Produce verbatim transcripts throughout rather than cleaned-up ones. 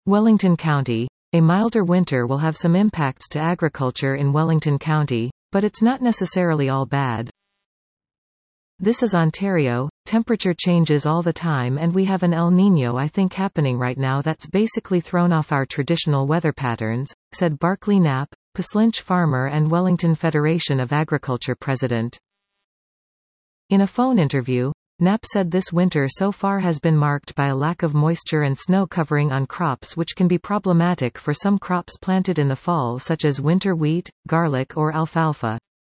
Wellington County. A milder winter will have some impacts to agriculture in Wellington County, but it's not necessarily all bad. This is Ontario. Temperature changes all the time and we have an El Niño I think happening right now that's basically thrown off our traditional weather patterns, said Barclay Knapp, Puslinch farmer and Wellington Federation of Agriculture president. In a phone interview, Knapp said this winter so far has been marked by a lack of moisture and snow covering on crops, which can be problematic for some crops planted in the fall such as winter wheat, garlic or alfalfa.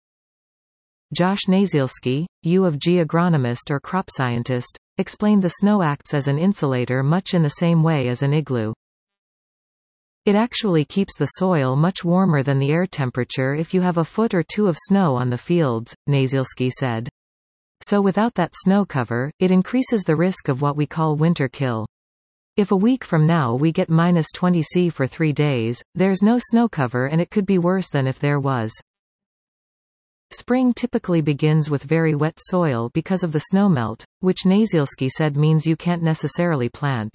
Josh Nazielski, U of G agronomist or crop scientist, explained the snow acts as an insulator much in the same way as an igloo. It actually keeps the soil much warmer than the air temperature if you have a foot or two of snow on the fields, Nazielski said. So without that snow cover, it increases the risk of what we call winter kill. If a week from now we get minus twenty Celsius for three days, there's no snow cover and it could be worse than if there was. Spring typically begins with very wet soil because of the snowmelt, which Nazielski said means you can't necessarily plant.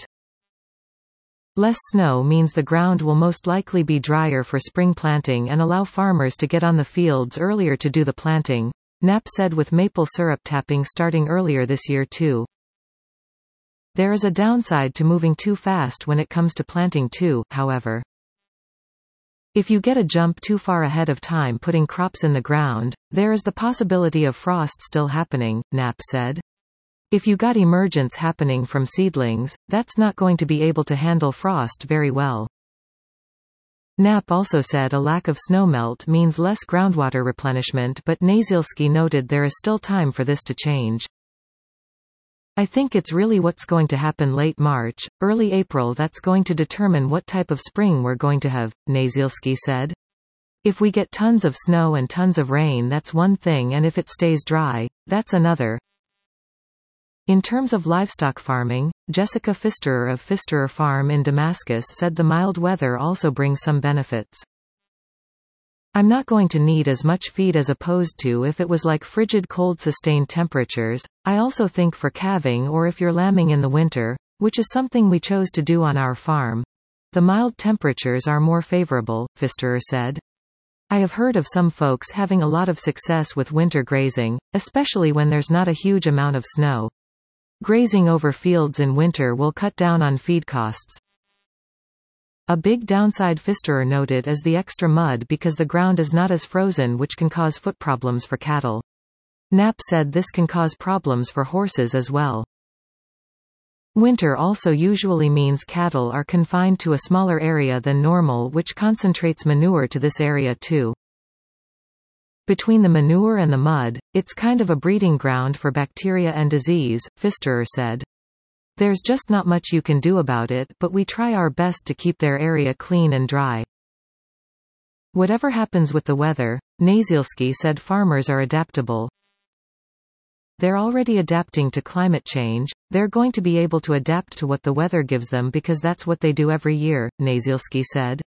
Less snow means the ground will most likely be drier for spring planting and allow farmers to get on the fields earlier to do the planting, Knapp said, with maple syrup tapping starting earlier this year too. There is a downside to moving too fast when it comes to planting too, however. If you get a jump too far ahead of time putting crops in the ground, there is the possibility of frost still happening, Knapp said. If you got emergence happening from seedlings, that's not going to be able to handle frost very well. Knapp also said a lack of snowmelt means less groundwater replenishment, but Nazielski noted there is still time for this to change. I think it's really what's going to happen late March, early April that's going to determine what type of spring we're going to have, Nazielski said. If we get tons of snow and tons of rain, that's one thing, and if it stays dry, that's another. In terms of livestock farming, Jessica Pfisterer of Pfisterer Farm in Damascus said the mild weather also brings some benefits. I'm not going to need as much feed as opposed to if it was like frigid cold sustained temperatures. I also think for calving or if you're lambing in the winter, which is something we chose to do on our farm, the mild temperatures are more favorable, Pfisterer said. I have heard of some folks having a lot of success with winter grazing, especially when there's not a huge amount of snow. Grazing over fields in winter will cut down on feed costs. A big downside Pfisterer noted is the extra mud because the ground is not as frozen, which can cause foot problems for cattle. Knapp said this can cause problems for horses as well. Winter also usually means cattle are confined to a smaller area than normal, which concentrates manure to this area too. Between the manure and the mud, it's kind of a breeding ground for bacteria and disease, Pfisterer said. There's just not much you can do about it, but we try our best to keep their area clean and dry. Whatever happens with the weather, Nazielski said farmers are adaptable. They're already adapting to climate change, they're going to be able to adapt to what the weather gives them because that's what they do every year, Nazielski said.